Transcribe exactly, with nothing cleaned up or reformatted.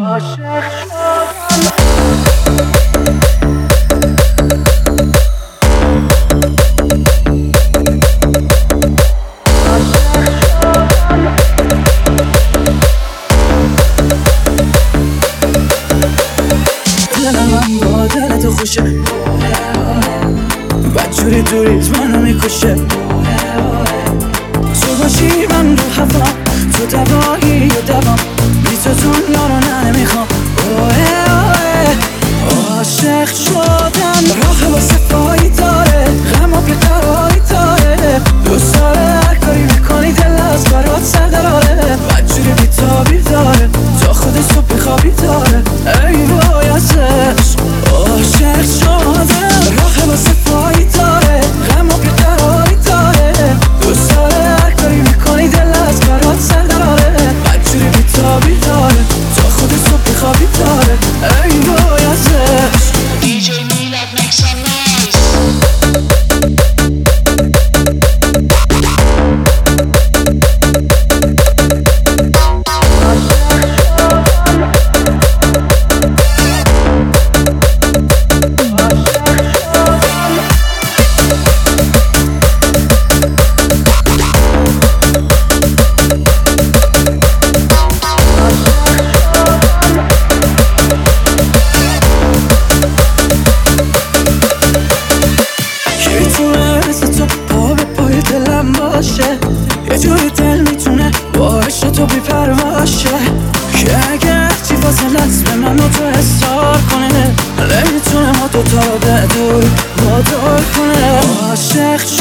عاشق شدم. دلم با دل تو خوشه، بدجوری دوریت منو میکشه. تو باشی من رو هوا، تو دوایی و دوام، بی تو دنیا رو نه نمیخوام. عاشق شدم، راه واسه پایی داره، غم و بیقراری داره. دوست داره هر کاری میکنی دل از برات سر داره. بدجوری بیتابی داره، تا خود صبح بیخوابی داره. ای وای ازش عاشق شدم، راه واسه پایی داره، غم و بیقراری داره. دوست داره هر کاری میکنی دل از برات سر داره. بدجوری بیتابی داره، تا خود صبح بیخوابی داره. ای وای ازش. دی جی میلاد make some noise. یه جوری دل میتونه با عشق تو بی‌پرواشه، که اگه چی فاصلت به من و تو اصرار کنه، نمیتونه ما دوتا رو به دور وادار کنه. عاشق